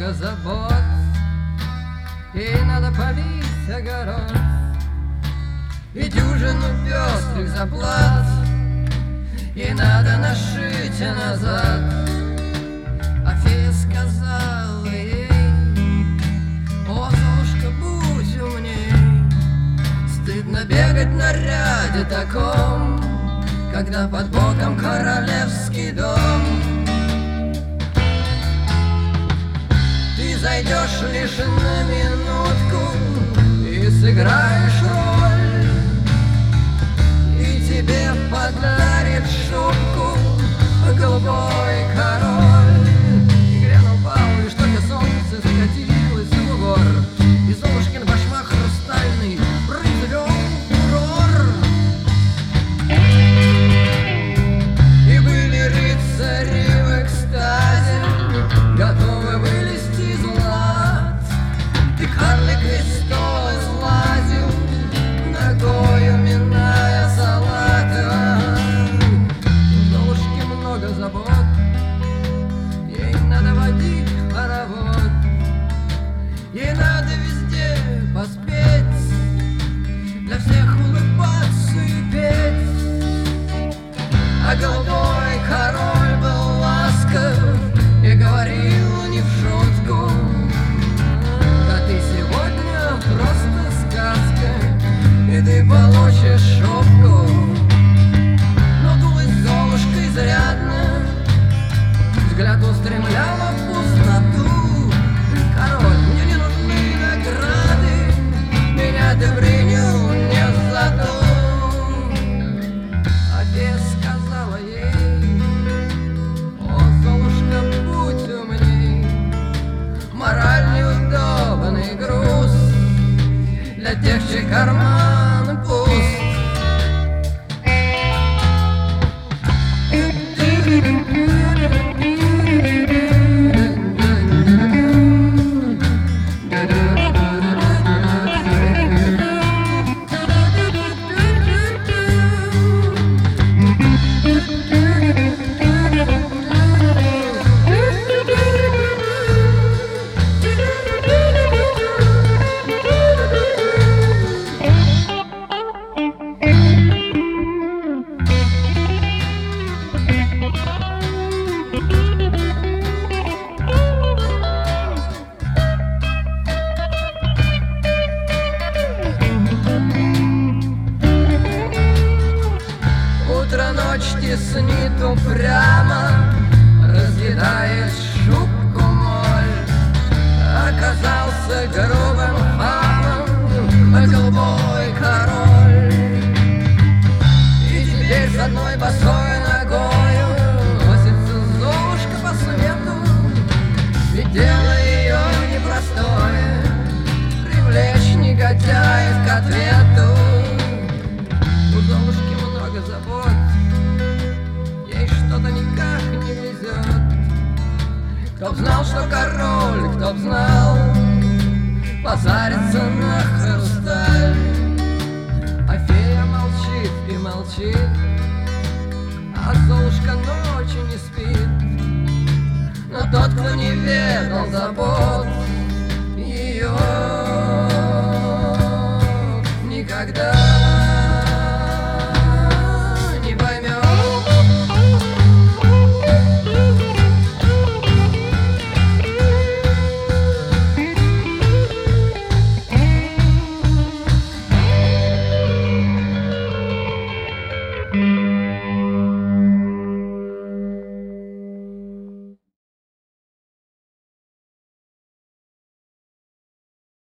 много забот, ей надо побить огород и дюжину пестрых заплат. Ей надо нашить назад. А фея сказала ей: о, Золушка, будь умней. Стыдно бегать в наряде таком, когда под боком королевский дом. Ты зайдешь лишь на минутку и сыграешь роль, и тебе подарит шубку голубой король. И грянул бал, и что для солнца закатилось в бугор, и Золушкин башмак хрустальный произвел фурор. И были рыцари в экстазе, готовы вылезти из лад, и карлик весь стол излазил, ногою миная салаты. У Золушки много забот, ей надо водить хоровод, ей надо везде поспеть, для всех улыбаться и петь. А голубой король был ласков и говорил не в шутку: да ты сегодня просто сказка, и ты получишь шубку. Но дулась Золушка изрядно, взгляд устремляла в пустоту. Король, мне не нужны награды, меня ты принял не за то. А фея сказала ей: о, Золушка, будь умней. Мораль неудобный груз для тех, чей карман пуст. Ночь теснит упрямо, разъедает шубку моль. Оказался грубым хамом голубой король, и теперь с одной босой ногою носится Золушка по свету. Ведь дело ее непростое — привлечь негодяев к ответу. У Золушки много забот, что-то никак не везет. Кто б знал, что король, кто б знал, позарится на хрусталь. А фея молчит и молчит, а Золушка ночью не спит. Но тот, кто не ведал забот,